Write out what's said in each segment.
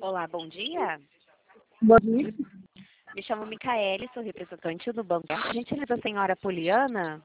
Olá, bom dia. Bom dia. Me chamo Micaele, sou representante do banco. A gentileza da senhora Poliana.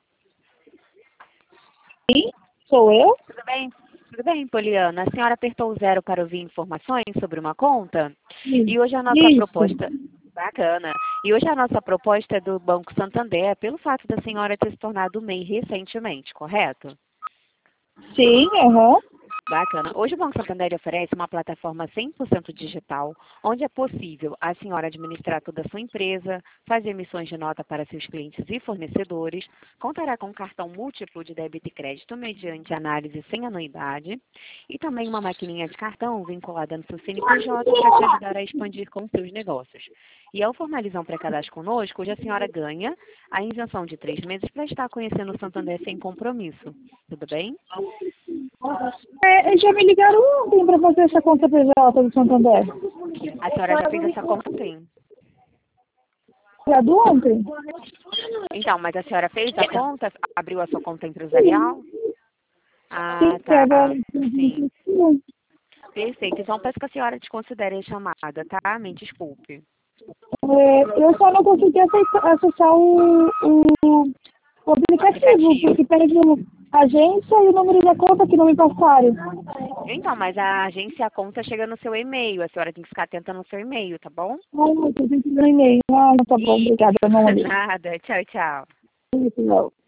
Sim, sou eu? Tudo bem? Tudo bem, Poliana. A senhora apertou o 0 para ouvir informações sobre uma conta? E hoje a nossa Isso. proposta... Bacana. E hoje a nossa proposta é do Banco Santander, pelo fato da senhora ter se tornado MEI recentemente, correto? Sim, aham. Bacana. Hoje o Banco Santander oferece uma plataforma 100% digital, onde é possível a senhora administrar toda a sua empresa, fazer emissões de nota para seus clientes e fornecedores, contará com um cartão múltiplo de débito e crédito mediante análise sem anuidade e também uma maquininha de cartão vinculada no seu CNPJ para te ajudar a expandir com seus negócios. E ao formalizar um pré-cadastro conosco, hoje a senhora ganha a isenção de 3 meses para estar conhecendo o Santander sem compromisso. Tudo bem? Já me ligaram ontem para fazer essa conta PJ do Santander. A senhora já fez essa conta ontem? Já do ontem? Então, mas a senhora fez a conta? Abriu a sua conta empresarial? Ah, Sim, tá. agora. Sim. Perfeito. Então, peço que a senhora desconsidere a chamada, tá? Me desculpe. Eu só não consegui acessar o aplicativo, porque pede agência e o número da conta que não me passaram. Então, mas a agência, a conta chega no seu e-mail. A senhora tem que ficar atenta no seu e-mail, tá bom? Eu tenho que ver no e-mail. Ah, tá bom, obrigada, não olhei. Nada. Tchau, tchau. Não.